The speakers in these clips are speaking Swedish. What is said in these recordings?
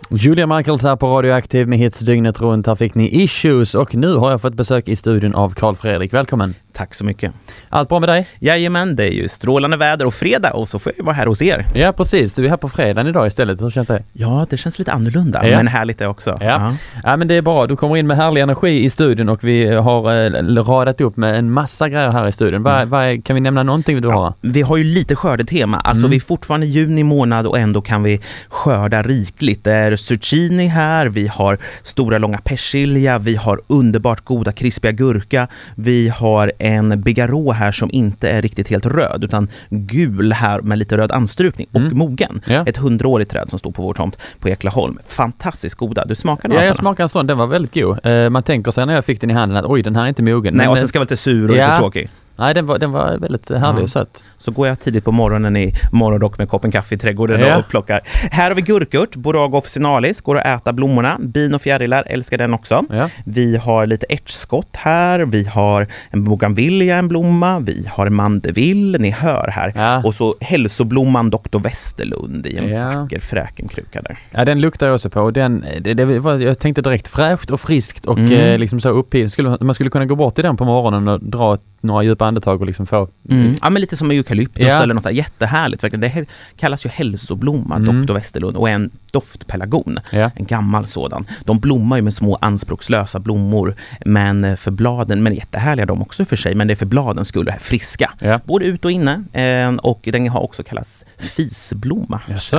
Julia Michaels här på Radioaktiv med hits dygnet runt. Här fick ni Issues och nu har jag fått besök i studion av Carl Fredrik. Välkommen. Tack så mycket. Allt bra med dig? Jajamän, det är ju strålande väder och fredag och så får jag vara här hos er. Ja, precis. Du är här på fredagen idag istället. Hur känns det? Ja, det känns lite annorlunda, men härligt det också. Ja. Ja, men det är bra. Du kommer in med härlig energi i studion och vi har radat upp med en massa grejer här i studion. Kan vi nämna någonting du har? Vi har ju lite skördetema. Alltså vi är fortfarande juni månad och ändå kan vi skörda rikligt. Det är zucchini här, vi har stora långa persilja, vi har underbart goda krispiga gurka, vi har en bigarå här som inte är riktigt helt röd utan gul här med lite röd anstrykning och mogen. Ja. Ett 100-årigt träd som står på vår tomt på Eklaholm. Fantastiskt goda. Du smakar några? Ja, jag smakar en sån. Den var väldigt god. Man tänker sig när jag fick den i handen att oj, den här är inte mogen. Nej, och den ska vara lite sur och lite tråkig. Nej, den var väldigt härlig och söt. Så går jag tidigt på morgonen i morgonrock med koppen kaffe i trädgården och plockar. Här har vi gurkurt, Borago officinalis, går att äta blommorna. Bin och fjärilar, älskar den också. Ja. Vi har lite ärtskott här, vi har en bougainvillea, en blomma, vi har mandeville, ni hör här. Ja. Och så hälsoblomman Dr. Westerlund i en vacker fräkenkruka där. Ja, den luktar jag också på. Jag tänkte direkt fräscht och friskt och liksom så upphivd. Man skulle kunna gå bort i den på morgonen och dra några djupa andetag och liksom få... Ja, men lite som eukalyptus eller något så här jättehärligt. Det här kallas ju hälsoblomma, Dr. Westerlund, och en doftpelargon. En gammal sådan. De blommar ju med små anspråkslösa blommor, men för bladen, men jättehärliga de också för sig, men det är för bladen skulle friska. Både ut och inne, och den har också kallats fisblomma.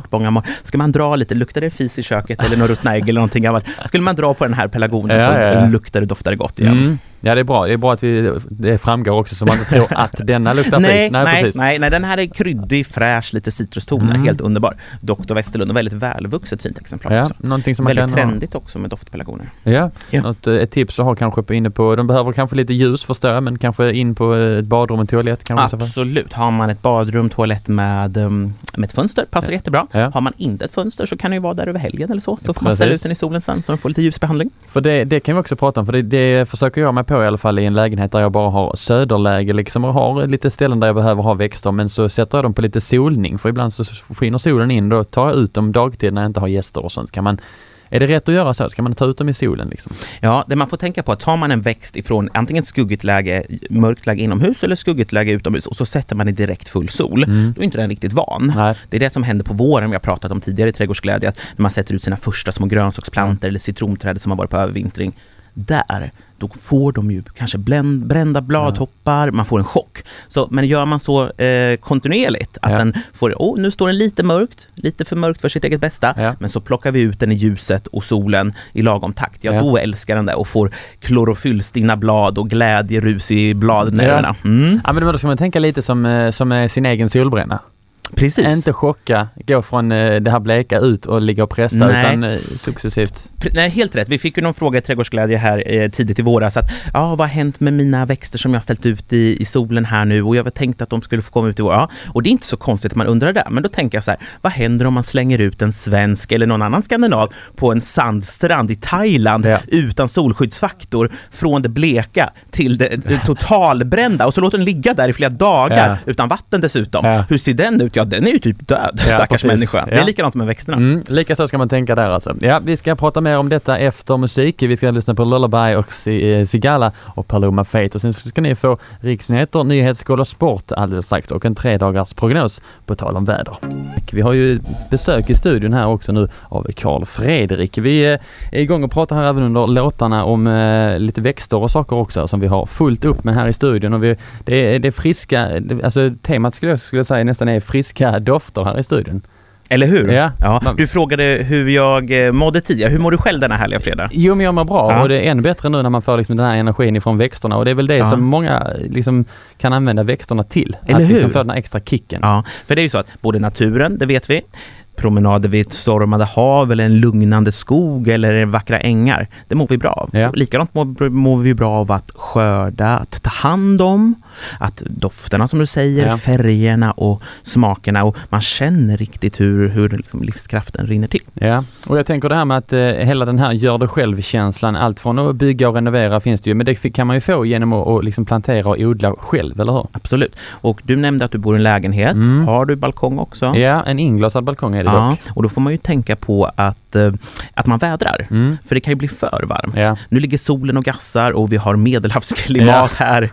Ska man dra lite, luktar det fis i köket eller något ruttna ägg eller någonting gammalt, skulle man dra på den här pelargonen så luktar det, doftar det gott igen. Ja, det är bra. Det är bra att det framgår också så man inte tror att denna luktar fis. Nej, den här är kryddig, fräsch, lite citrustoner, helt underbar. Dr. Westerlund, och väldigt välvuxet fint exemplar också. Någonting som väldigt trendigt också med doftpelargoner. Ett tips att ha kanske inne på, de behöver kanske lite ljus förstår jag, men kanske in på ett badrum och toalett kanske. Absolut. Har man ett badrum, toalett med ett fönster, passar jättebra. Har man inte ett fönster så kan det ju vara där över helgen eller så får man ställa ut den i solen sen så den får lite ljusbehandling. För det kan vi också prata om, för det försöker jag med på i alla fall i en lägenhet där jag bara har söderläge liksom, och har lite ställen där jag behöver ha växter, men så sätter jag dem på lite solning, för ibland så skiner solen in, då tar jag ut dem dagtid när jag inte har gäster och sånt. Är det rätt att göra så? Ska man ta ut dem i solen liksom? Ja, det man får tänka på att tar man en växt ifrån antingen ett skuggigt läge, mörkt läge inomhus eller skuggigt läge utomhus och så sätter man i direkt full sol, då är inte den riktigt van. Nej. Det är det som händer på våren, vi har pratat om tidigare i Trädgårdsglädje, att när man sätter ut sina första små grönsaksplantor eller citronträd som har varit på övervintring, då får de ju kanske brända bladtoppar, man får en chock. Men gör man så kontinuerligt att den får, nu står den lite för mörkt för sitt eget bästa, men så plockar vi ut den i ljuset och solen i lagom takt. Då älskar den det och får klorofyllstinna blad och glädjerus i bladnerverna. Ja, men då ska man tänka lite som sin egen solbränna. Precis. Inte chocka, gå från det här bleka ut och ligga och pressa, utan successivt. Nej, helt rätt. Vi fick ju någon fråga i Trädgårdsglädje här tidigt i våras att vad har hänt med mina växter som jag har ställt ut i solen här nu, och jag tänkte att de skulle få komma ut i vår. Och det är inte så konstigt att man undrar det, men då tänker jag så här, vad händer om man slänger ut en svensk eller någon annan skandinav på en sandstrand i Thailand utan solskyddsfaktor från det bleka till det totalbrända, och så låter den ligga där i flera dagar utan vatten dessutom. Hur ser den ut? Ja, den är ju typ död, stackars människa. Det är likadant med växterna. Lika så ska man tänka där alltså. Ja, vi ska prata mer om detta efter musik. Vi ska lyssna på Lullaby och Sigala och Paloma Fate. Och sen ska ni få riksnyheter, nyhetsskål och sport alldeles sagt, och en 3-dagars prognos på tal om väder. Vi har ju besök i studion här också nu av Carl Fredrik. Vi är igång och pratar här även under låtarna om lite växter och saker också som vi har fullt upp med här i studion. Och det är friska, alltså temat skulle jag säga nästan är friska dofter här i studion. Eller hur? Ja. Du frågade hur jag mådde tidigare. Hur mår du själv denna härliga fredag? Jo, men jag mår bra och det är ännu bättre nu när man får liksom den här energin ifrån växterna, och det är väl det som många liksom kan använda växterna till. Eller att hur? Liksom få den här extra kicken. Ja, för det är ju så att både naturen, det vet vi, promenader vid ett stormade hav eller en lugnande skog eller vackra ängar, det mår vi bra av. Likadant mår vi bra av att skörda, att ta hand om, att dofterna som du säger, färgerna och smakerna, och man känner riktigt hur liksom livskraften rinner till. Ja, och jag tänker det här med att hela den här gör det själv-känslan, allt från att bygga och renovera finns det ju, men det kan man ju få genom att liksom plantera och odla själv, eller hur? Absolut. Och du nämnde att du bor i en lägenhet. Har du balkong också? Ja, en inglasad balkong är dock. Och då får man ju tänka på att man vädrar. För det kan ju bli för varmt. Ja. Nu ligger solen och gassar och vi har medelhavsklimat här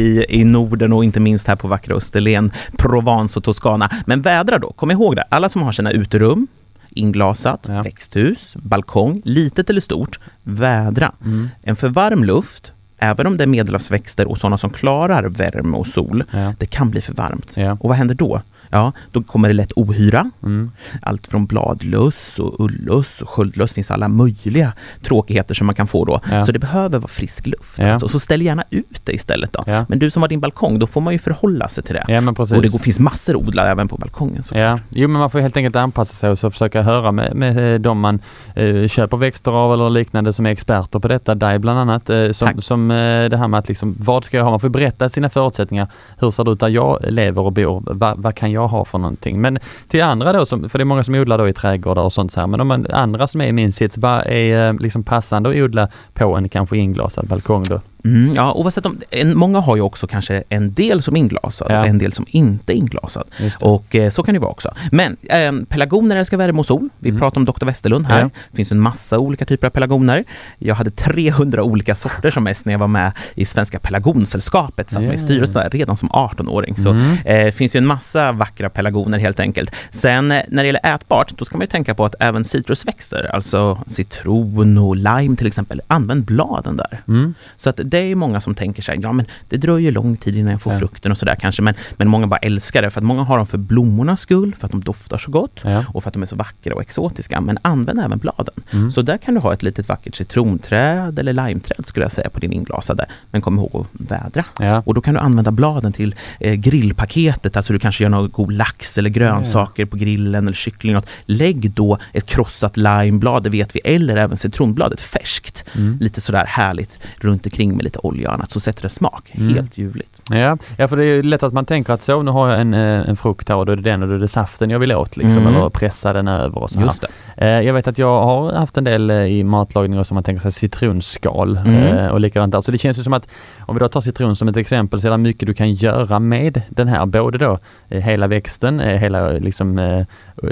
i Norden och inte minst här på vackra Österlen, Provence och Toscana. Men vädra då, kom ihåg det. Alla som har sina uterum, inglasat, växthus, balkong, litet eller stort, vädra. En för varm luft, även om det är medelhavsväxter och sådana som klarar värme och sol, det kan bli för varmt. Och vad händer då? Ja, då kommer det lätt ohyra. Allt från bladlöss och ullöss och sköldlöss, finns alla möjliga tråkigheter som man kan få då. Så det behöver vara frisk luft. Alltså. Så ställ gärna ut det istället då. Men du som har din balkong, då får man ju förhålla sig till det. Men precis. Och det finns massor att odla även på balkongen. Jo, men man får helt enkelt anpassa sig och så försöka höra med de man köper växter av eller liknande som är experter på detta. Dig bland annat. Som det här med att liksom, vad ska jag ha? Man får berätta sina förutsättningar. Hur ser det ut där jag lever och bor? Vad kan jag ha för någonting? Men till andra då, för det är många som odlar då i trädgårdar och sånt så här, men de andra som är i min sits bara är liksom passande att odla på en kanske inglasad balkong då. Ja, oavsett många har ju också kanske en del som är inglasad och en del som inte är inglasad. Och så kan det vara också. Men pelargoner älskar värme och sol. Vi pratar om Dr. Westerlund här. Det finns en massa olika typer av pelargoner. Jag hade 300 olika sorter som mest när jag var med i Svenska Pelargonsällskapet, satt med i styrelsen där redan som 18-åring. Så finns ju en massa vackra pelargoner helt enkelt. Sen när det gäller ätbart, då ska man ju tänka på att även citrusväxter, alltså citron och lime till exempel, använd bladen där. Så att det är många som tänker sig, men det dröjer lång tid innan jag får frukten och sådär kanske, men många bara älskar det för att många har dem för blommornas skull, för att de doftar så gott och för att de är så vackra och exotiska, men använd även bladen. Så där kan du ha ett litet vackert citronträd eller limeträd skulle jag säga på din inglasade, men kom ihåg att vädra. Och då kan du använda bladen till grillpaketet, alltså du kanske gör någon god lax eller grönsaker på grillen eller kyckling. Lägg då ett krossat limeblad, det vet vi, eller även citronbladet färskt, lite sådär härligt runt omkring med lite olja och annat, så sätter det smak. Helt ljuvligt. Ja, för det är ju lätt att man tänker att så, nu har jag en frukt här och då är det den och då är det saften jag vill åt liksom, eller pressa den över och så här. Just det. Jag vet att jag har haft en del i matlagningar som man tänker sig citronskal och likadant där. Så det känns ju som att om vi då tar citron som ett exempel så är det mycket du kan göra med den här, både då hela växten, hela liksom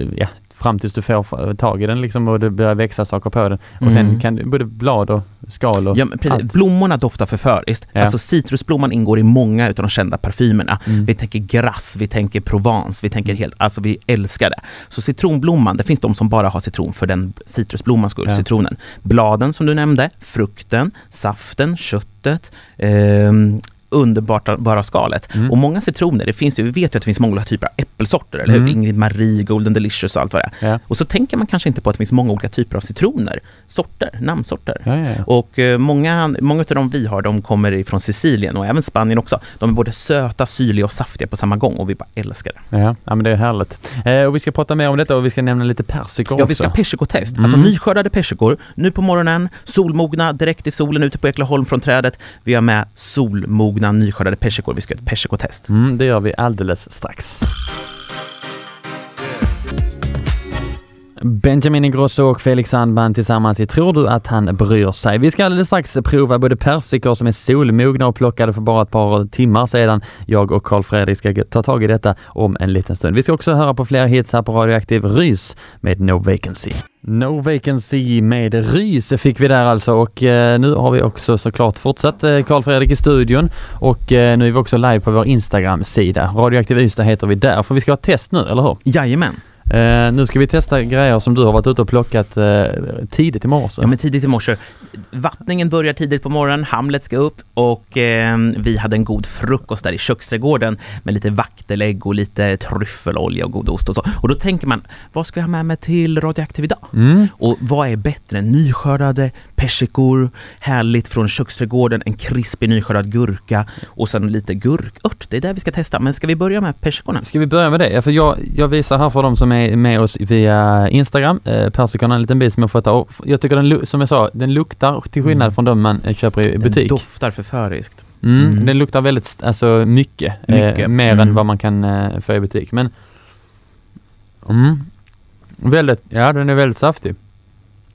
fram tills du får tag i den liksom, och det börjar växa saker på den. Och sen kan du både blad och skal och allt. Blommorna doftar förföriskt. Alltså citrusblomman ingår i många av de kända parfymerna. Vi tänker Grasse, vi tänker Provence, vi tänker alltså vi älskar det. Så citronblomman, det finns de som bara har citron för den citrusblommans skull, citronen. Bladen som du nämnde, frukten, saften, köttet, underbart bara skalet. Och många citroner, vi vet ju att det finns många typer av äppelsorter, eller hur? Ingrid Marie, Golden Delicious och allt vad det är. Och så tänker man kanske inte på att det finns många olika typer av citroner, namnsorter. Och många av dem vi har, de kommer från Sicilien och även Spanien också. De är både söta, syrliga och saftiga på samma gång och vi bara älskar det. Ja, men det är härligt. Och vi ska prata mer om detta och vi ska nämna lite persikor också. Ja, vi ska persikotest. Alltså nyskördade persikor, nu på morgonen, solmogna, direkt i solen ute på Eklaholm från trädet. Vi har med solmogna nyskördade persikor. Vi ska göra ett persikotest. Det gör vi alldeles strax. Benjamin Ingrosso och Felix Sandman tillsammans i Tror du att han bryr sig? Vi ska alldeles strax prova både persikor som är solmogna och plockade för bara ett par timmar sedan. Jag och Carl Fredrik ska ta tag i detta om en liten stund. Vi ska också höra på flera hits här på Radioaktiv. Rys med No Vacancy. No Vacancy med Rys fick vi där alltså, och nu har vi också såklart fortsatt Carl Fredrik i studion, och nu är vi också live på vår Instagram-sida. Radioaktiv Ystad heter vi där, för vi ska ha test nu, eller hur? Jajamän. Nu ska vi testa grejer som du har varit ute och plockat tidigt i morse. Ja, men tidigt i morse. Vattningen börjar tidigt på morgonen, Hamlet ska upp och vi hade en god frukost där i köksträdgården med lite vaktelägg och lite tryffelolja och god ost och så. Och då tänker man, vad ska jag ha med mig till Radioaktiv idag? Och vad är bättre än nyskördade persikor, härligt från köksträdgården, en krispig nyskördad gurka och sen lite gurkört. Det är det vi ska testa. Men ska vi börja med persikorna? Ska vi börja med det? Ja, för jag visar här för dem som är med oss via Instagram. Persikorna, en liten bit som jag får ta. Och jag tycker som jag sa, den luktar till skillnad från de man köper i butik. Den doftar förföriskt. Den luktar väldigt, alltså mycket. Mer än vad man kan få i butik. Men väldigt, den är väldigt saftig.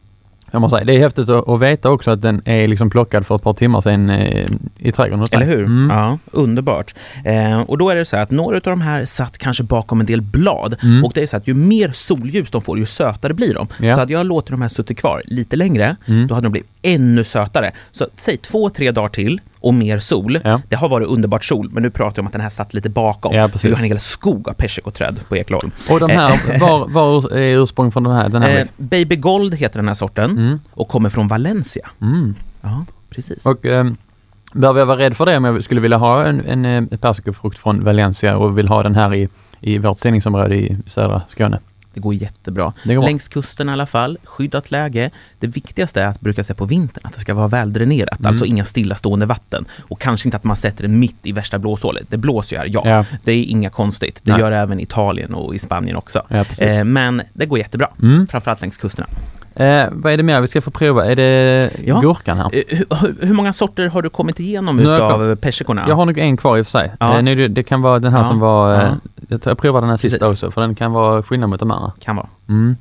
Jag måste säga, det är häftigt att veta också att den är liksom plockad för ett par timmar sedan i trädgården. Eller hur? Ja, underbart. Och då är det så här att några av de här satt kanske bakom en del blad. Och det är så att ju mer solljus de får, ju sötare blir de. Ja. Så att jag låter de här suttit kvar lite längre, då hade de blivit ännu sötare. Så säg 2-3 dagar till och mer sol. Ja. Det har varit underbart sol, men nu pratar jag om att den här satt lite bakom. Ja, vi har en hel skog av persikoträd på Ekeholm. Och de här, var är ursprung från den här? Baby Gold heter den här sorten och kommer från Valencia. Ja, precis. Och behöver jag vara rädd för det om jag skulle vilja ha en persikofrukt från Valencia och vill ha den här i vårt sändningsområde i södra Skåne? Det går jättebra. Längs kusten i alla fall, skyddat läge. Det viktigaste är att brukar säga på vintern att det ska vara väldränerat, alltså inga stillastående vatten. Och kanske inte att man sätter den mitt i värsta blåshålet. Det blåser ju här, det är inga konstigt. Det gör även Italien och i Spanien också. Ja, men det går jättebra, framförallt längs kusterna. Vad är det mer vi ska få prova? Är det gurkan här? Hur många sorter har du kommit igenom utav persikorna? Jag har nog en kvar i och för sig. Ja. Det kan vara den här som var... Jag provar den här sista också, för den kan vara skillnad mot de andra. Kan vara.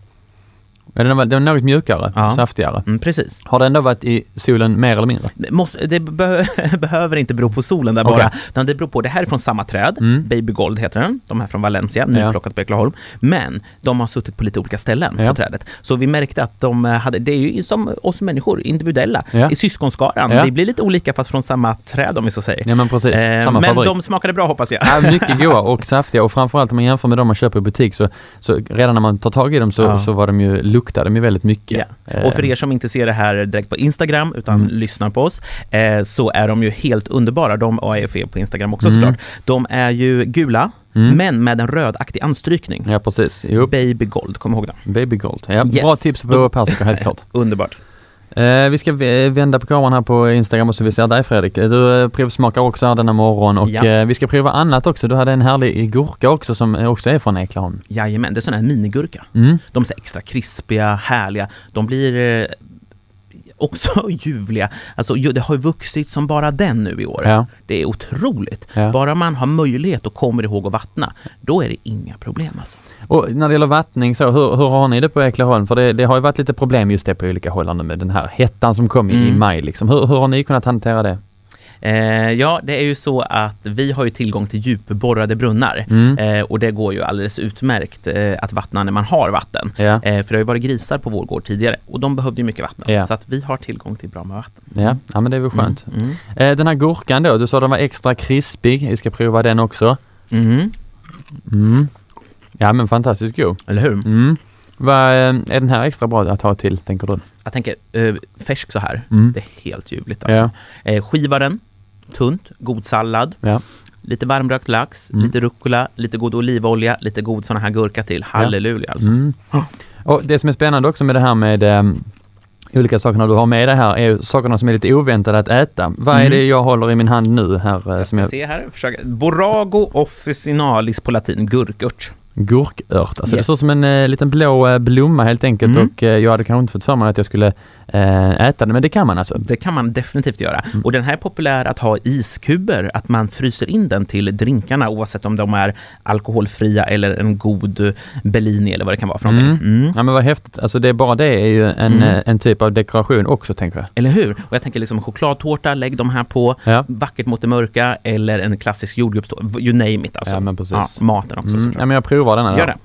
Den är något mjukare, saftigare. Precis. Har den då varit i solen mer eller mindre? Det behöver inte bero på solen där bara. Utan det beror på, det här är från samma träd. Baby Gold heter den. De här från Valencia, nyplockat på Ekeholm. Men de har suttit på lite olika ställen på trädet. Så vi märkte att de hade, det är ju som oss människor, individuella. I syskonskaran. Vi blir lite olika fast från samma träd om vi så säger. Ja, men precis. Samma men fabrik. de smakade bra, hoppas jag. Ja, mycket goda och saftiga. Och framförallt om man jämför med de man köper i butik så redan när man tar tag i dem så var de ju, luktade de ju väldigt mycket. Och för er som inte ser det här direkt på Instagram utan lyssnar på oss, så är de ju helt underbara. De är på Instagram också såklart. De är ju gula, men med en rödaktig anstrykning. Ja, precis. Baby Gold, kom ihåg det. Baby Gold. Ja, bra tips på persika, helt klart. Underbart. Vi ska vända på kameran här på Instagram och så vi ser dig, Fredrik. Du provsmakar också här denna morgon och vi ska prova annat också. Du hade en härlig gurka också som också är från Ekeholm. Jajamän, det är sån här minigurka. De är extra krispiga, härliga. De blir också ljuvliga. Alltså det har ju vuxit som bara den nu i år. Ja. Det är otroligt. Ja. Bara man har möjlighet och kommer ihåg att vattna, då är det inga problem alltså. Och när det gäller vattning så, hur har ni det på Ekeholm? För det har ju varit lite problem just det på olika hållanden med den här hettan som kom i maj liksom. Hur har ni kunnat hantera det? Ja, det är ju så att vi har ju tillgång till djupborrade brunnar och det går ju alldeles utmärkt att vattna när man har vatten. Ja. För det har ju varit grisar på vår gård tidigare och de behövde ju mycket vatten. Så att vi har tillgång till bra med vatten. Ja, men det är väl skönt. Den här gurkan då, du sa att den var extra krispig. Vi ska prova den också. Ja, men fantastiskt god. Eller hur? Är den här extra bra att ha till, tänker du? Jag tänker, färsk så här, det är helt ljuvligt alltså. Skiva den, tunt, god sallad, lite varmrökt lax, lite rucola, lite god olivolja, lite god såna här gurka till. Halleluja alltså. Och det som är spännande också med det här med olika sakerna du har med det här är ju sakerna som är lite oväntade att äta. Vad är det jag håller i min hand nu här? Jag ska se här, försöka. Borago officinalis på latin, gurkört. Gurkört, alltså det ser som en liten blå blomma helt enkelt och jag hade kanske inte fått för mig att jag skulle äta den, men det kan man alltså. Det kan man definitivt göra. Och den här är populär att ha iskuber, att man fryser in den till drinkarna oavsett om de är alkoholfria eller en god Bellini eller vad det kan vara för någonting. Ja, men vad häftigt. Alltså det är bara det är ju en typ av dekoration också, tänker jag. Eller hur? Och jag tänker liksom chokladtårta, lägg de här på, vackert mot det mörka eller en klassisk jordgubbstårta, you name it alltså. Ja, men precis. Maten också såklart. Ja, men jag provar den här. Gör det.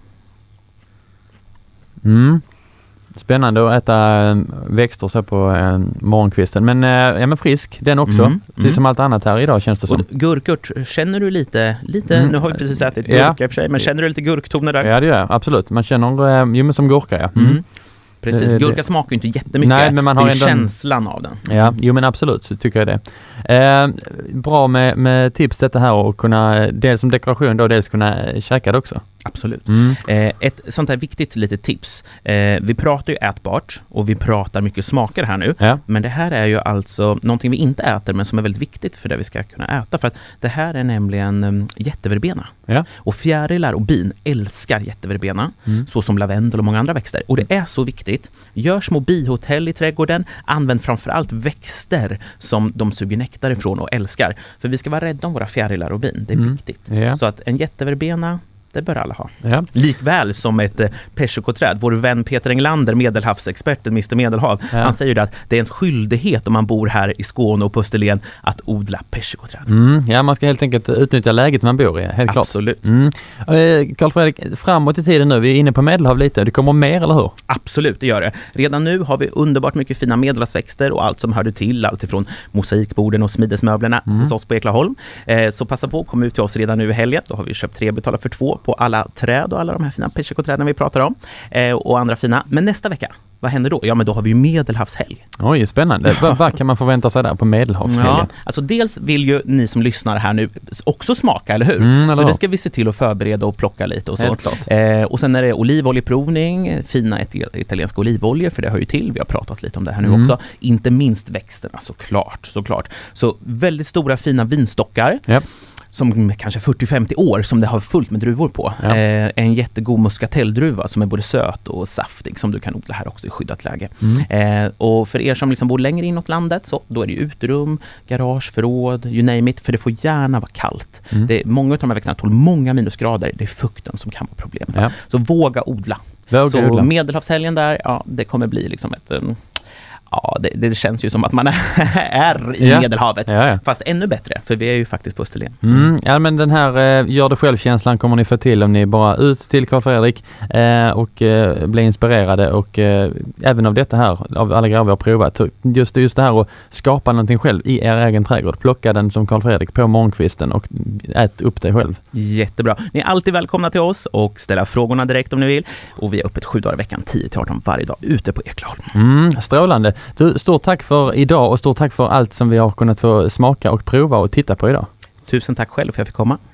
Spännande att äta växter så på morgonkvisten. Men, men frisk, den också. Precis som allt annat här idag känns det som. Gurkört, känner du lite nu har vi precis ätit gurka i och för sig, men känner du lite gurktoner där? Ja, det gör jag, absolut. Man känner som gurka, Precis, gurka smakar ju inte jättemycket. Nej, men man har ändå känslan av den. Ja, men absolut så tycker jag det. Bra med tips detta här och kunna dels som dekoration då, dels kunna käka det också. Absolut. Ett sånt här viktigt litet tips. Vi pratar ju ätbart och vi pratar mycket smaker här nu. Ja. Men det här är ju alltså någonting vi inte äter men som är väldigt viktigt för det vi ska kunna äta. För att det här är nämligen jätteverbena. Ja. Och fjärilar och bin älskar jätteverbena. Så som lavendel och många andra växter. Och det är så viktigt. Gör små bihotell i trädgården. Använd framförallt växter som de suger nektar ifrån och älskar. För vi ska vara rädda om våra fjärilar och bin. Det är viktigt. Ja. Så att en jätteverbena det bör alla ha. Ja. Likväl som ett persikoträd. Vår vän Peter Englander, medelhavsexperten Mr. Medelhav, han säger att det är en skyldighet om man bor här i Skåne och på Österlen att odla persikoträd. Ja, man ska helt enkelt utnyttja läget man bor i, helt klart. Absolut. Carl Fredrik, framåt i tiden nu, vi är inne på Medelhav lite. Det kommer mer, eller hur? Absolut, det gör det. Redan nu har vi underbart mycket fina medelhavsväxter och allt som hörde till, allt ifrån mosaikborden och smidesmöblerna hos oss på Eklaholm. Så passa på, kom ut till oss redan nu i helgen. Då har vi köpt 3 betala för 2 på alla träd och alla de här fina persikoträden vi pratar om. Och andra fina. Men nästa vecka, vad händer då? Ja, men då har vi ju Medelhavshelg. Oj, spännande. Vad kan man förvänta sig där på Medelhavshelgen? Ja, alltså dels vill ju ni som lyssnar här nu också smaka, eller hur? Så det ska vi se till att förbereda och plocka lite och så. Och sen är det olivoljeprovning, fina italienska olivoljor, för det hör ju till. Vi har pratat lite om det här nu också. Inte minst växterna, såklart. Så väldigt stora fina vinstockar. Yep. Som kanske 40-50 år som det har fullt med druvor på. Ja. En jättegod muskatelldruva som är både söt och saftig som du kan odla här också i skyddat läge. Och för er som liksom bor längre inåt landet, så då är det utrum, garage, förråd, you name it, för det får gärna vara kallt. Många av de här växterna tål många minusgrader. Det är fukten som kan vara problemet. Ja. Så våga odla. Så Medelhavshelgen där, ja, det kommer bli liksom ett... Ja, det känns ju som att man är i Medelhavet. Ja. Fast ännu bättre, för vi är ju faktiskt på Österlen. Ja, men den här gör det själv-känslan kommer ni få till om ni bara ut till Carl Fredrik och blir inspirerade och även av detta här, av alla grejer vi har provat. Just det här att skapa någonting själv i er egen trädgård. Plocka den som Carl Fredrik på morgonkvisten och ät upp det själv. Jättebra. Ni är alltid välkomna till oss och ställa frågorna direkt om ni vill. Och vi är öppet 7 dagar i veckan, 10-18 varje dag ute på Eklaholm. Strålande. Du, stort tack för idag och stort tack för allt som vi har kunnat få smaka och prova och titta på idag. Tusen tack själv för att jag fick komma.